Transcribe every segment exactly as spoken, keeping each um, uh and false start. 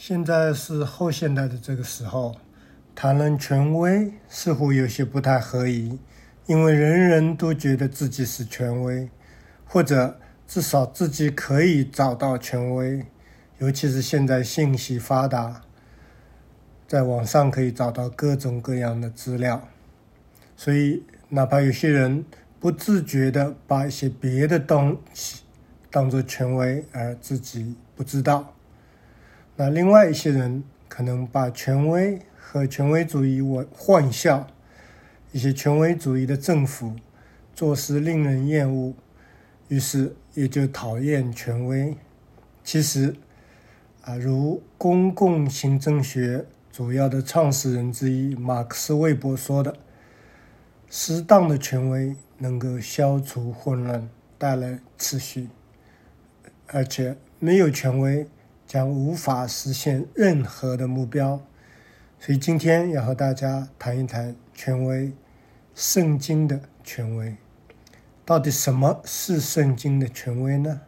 现在是后现代的这个时候，谈论权威似乎有些不太合宜，因为人人都觉得自己是权威，或者至少自己可以找到权威，尤其是现在信息发达，在网上可以找到各种各样的资料，所以哪怕有些人不自觉地把一些别的东西当作权威，而自己不知道。那另外一些人可能把权威和权威主义混淆，一些权威主义的政府做事令人厌恶，于是也就讨厌权威。其实啊，如公共行政学主要的创始人之一马克思韦伯说的，适当的权威能够消除混乱，带来秩序，而且没有权威将无法实现任何的目标。所以今天要和大家谈一谈权威，圣经的权威。到底什么是圣经的权威呢？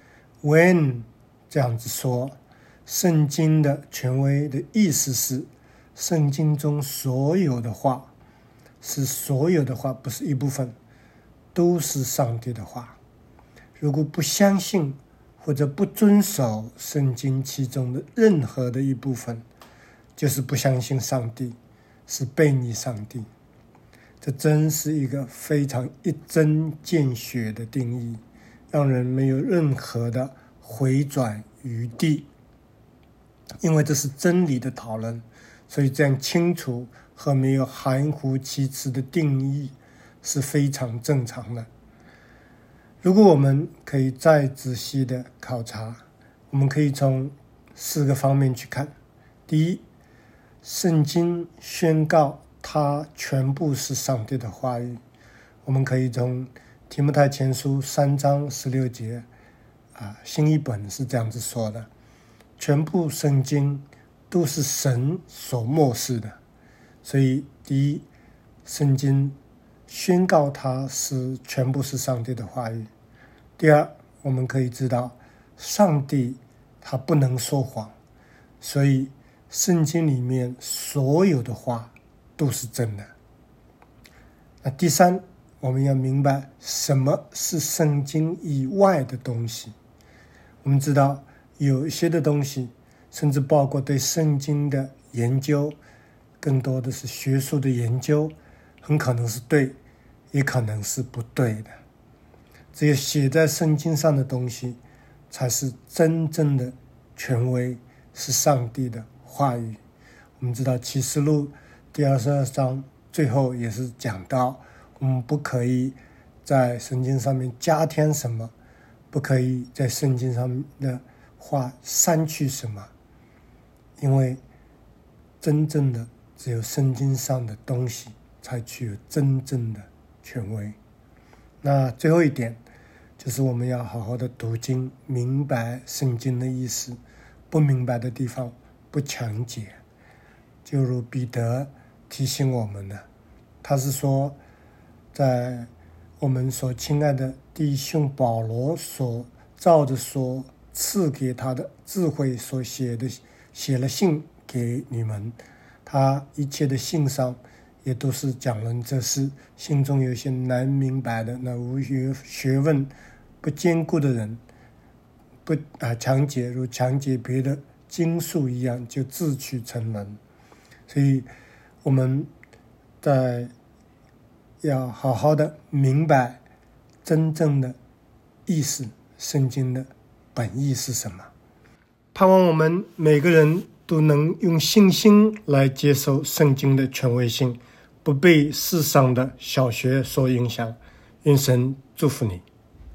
When 这样子说，圣经的权威的意思是圣经中所有的话，是所有的话，不是一部分，都是上帝的话。如果不相信或者不遵守圣经其中的任何的一部分，就是不相信上帝，是悖逆上帝。这真是一个非常一针见血的定义，让人没有任何的回转余地。因为这是真理的讨论，所以这样清楚和没有含糊其辞的定义是非常正常的。如果我们可以再仔细的考察，我们可以从四个方面去看。第一，圣经宣告它全部是上帝的话语。我们可以从提摩太前书三章十六节啊，新译本是这样子说的，全部圣经都是神所默示的。所以第一，圣经宣告它是全部是上帝的话语。第二，我们可以知道上帝他不能说谎，所以圣经里面所有的话都是真的。那第三，我们要明白什么是圣经以外的东西。我们知道有一些的东西，甚至包括对圣经的研究，更多的是学术的研究，很可能是对，也可能是不对的。只有写在圣经上的东西才是真正的权威，是上帝的话语。我们知道启示录第二十二章最后也是讲到，我们不可以在圣经上面加添什么，不可以在圣经上的话删去什么，因为真正的只有圣经上的东西才具有真正的权威。那最后一点就是我们要好好的读经，明白圣经的意思，不明白的地方不强解。就如彼得提醒我们的，他是说在我们所亲爱的弟兄保罗所照着所赐给他的智慧所写的写了信给你们，他一切的信上也都是讲论这事，心中有些难明白的，那无学问不坚固的人，不啊强解如强解别的经术一样，就自取沉沦。所以我们在要好好的明白真正的意思，圣经的本意是什么。盼望我们每个人都能用信心来接受圣经的权威性，不被世上的小学所影响。愿神祝福你。